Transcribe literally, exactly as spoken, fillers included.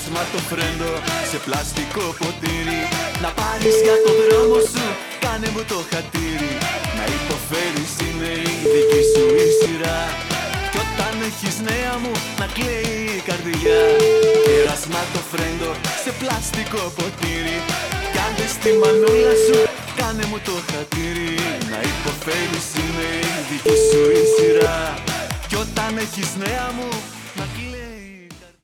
Κέρασμα το φρέντο σε πλαστικό ποτήρι. Να πάρεις για το δρόμο σου, κάνε μου το χατήρι. Να υποφέρεις είναι η δική σου η σειρά. Κι όταν έχεις νέα μου να κλαίει η καρδιά. Κέρασμα το φρέντο σε πλαστικό ποτήρι. Κάντε στη μανούλα σου, κάνε μου το χατήρι. Να υποφέρεις είναι η δική σου η σειρά. Κι όταν έχεις νέα μου